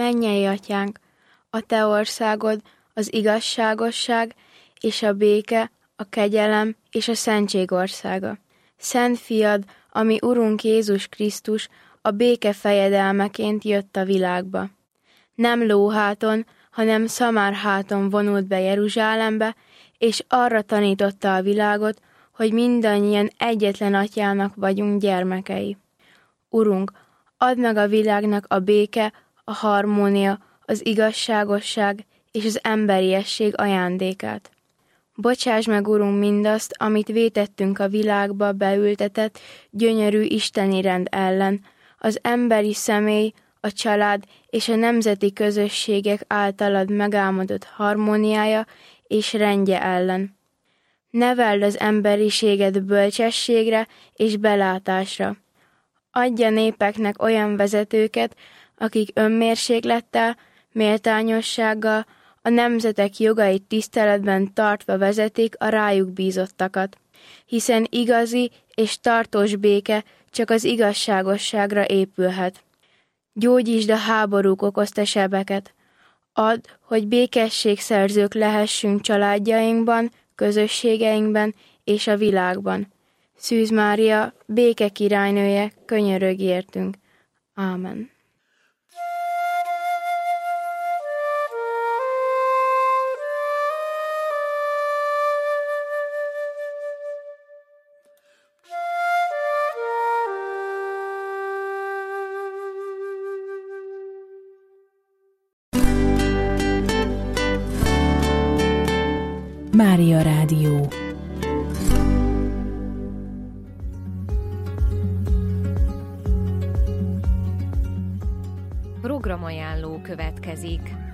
Mennyei Atyánk, a Te országod, az igazságosság és a béke, a kegyelem és a szentség országa. Szent Fiad, ami Urunk Jézus Krisztus, a béke fejedelmeként jött a világba. Nem lóháton, hanem szamárháton vonult be Jeruzsálembe, és arra tanította a világot, hogy mindannyian egyetlen Atyának vagyunk gyermekei. Urunk, add meg a világnak a béke, a harmónia, az igazságosság és az emberiesség ajándékát. Bocsáss meg, Urunk, mindazt, amit vétettünk a világba beültetett, gyönyörű isteni rend ellen, az emberi személy, a család és a nemzeti közösségek általad megálmodott harmóniája és rendje ellen. Neveld az emberiséget bölcsességre és belátásra. Adj a népeknek olyan vezetőket, akik önmérséklettel, méltányossággal, a nemzetek jogait tiszteletben tartva vezetik a rájuk bízottakat, hiszen igazi és tartós béke csak az igazságosságra épülhet. Gyógyítsd a háborúk okozta sebeket. Add, hogy békességszerzők lehessünk családjainkban, közösségeinkben és a világban. Szűz Mária, béke királynője, könyörögj értünk. Ámen. Mária Rádió. Programajánló következik.